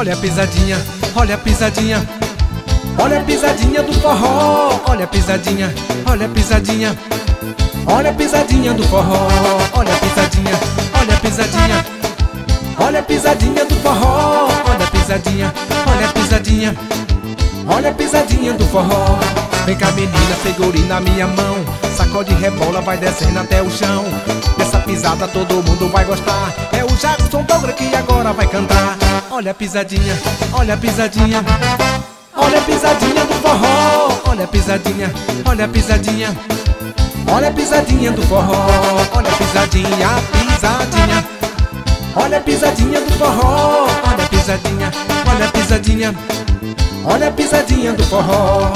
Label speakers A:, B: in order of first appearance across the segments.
A: Olha a pisadinha, olha a pisadinha. Olha a pisadinha do forró. Olha a pisadinha, olha a pisadinha. Olha a pisadinha do forró. Olha a pisadinha, olha a pisadinha. Olha a pisadinha do forró. Olha a pisadinha, olha a pisadinha. Olha a pisadinha do forró. Vem cá menina, segure na minha mão. Sacode, rebola, vai descendo até o chão. Dessa pisada todo mundo vai gostar. É o Jackson Douglas que agora vai cantar. Olha a pisadinha, olha a pisadinha. Olha a pisadinha do forró. Olha a pisadinha, olha a pisadinha. Olha a pisadinha do forró. Olha a pisadinha, pisadinha. Olha a pisadinha do forró. Olha a pisadinha, olha a pisadinha. Olha a pisadinha do forró.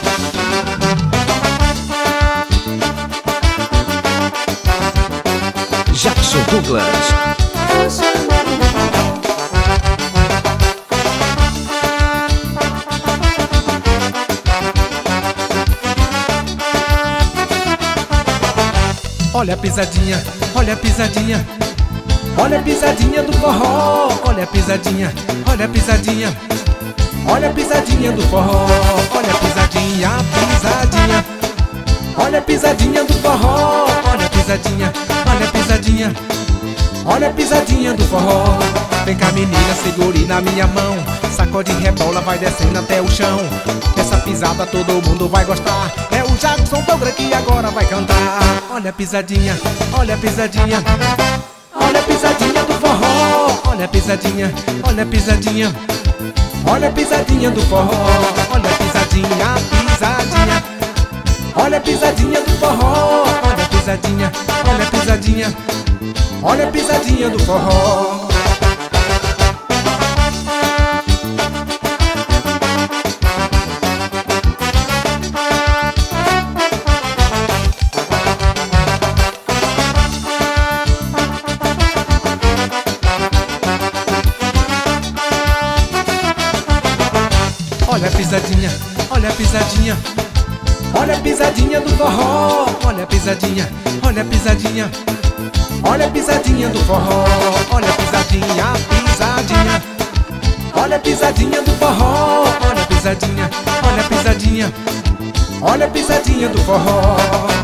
B: Jackson Douglas.
A: Olha a pisadinha, olha a pisadinha. Olha a pisadinha do forró. Olha a pisadinha, olha a pisadinha. Olha a pisadinha do forró. Olha a pisadinha, pisadinha. Olha a pisadinha do forró. Olha a pisadinha, olha a pisadinha. Olha a pisadinha do forró. Vem cá menina, segure na minha mão. Sacode, rebola, vai descendo até o chão. Essa pisada todo mundo vai gostar. É o Jackson Douglas que agora vai cantar. Olha a pisadinha, olha a pisadinha. Olha a pisadinha do forró. Olha a pisadinha, olha a pisadinha. Olha a pisadinha do forró. Olha a pisadinha, pisadinha. Olha a pisadinha do forró. Olha a pisadinha, olha a pisadinha. Olha a pisadinha do forró. Olha a pisadinha, olha a pisadinha. Olha a pisadinha do forró. Olha a pisadinha, olha a pisadinha. Olha a pisadinha do forró. Olha a pisadinha, pisadinha. Olha a pisadinha do forró. Olha a pisadinha, olha a pisadinha. Olha a pisadinha do forró.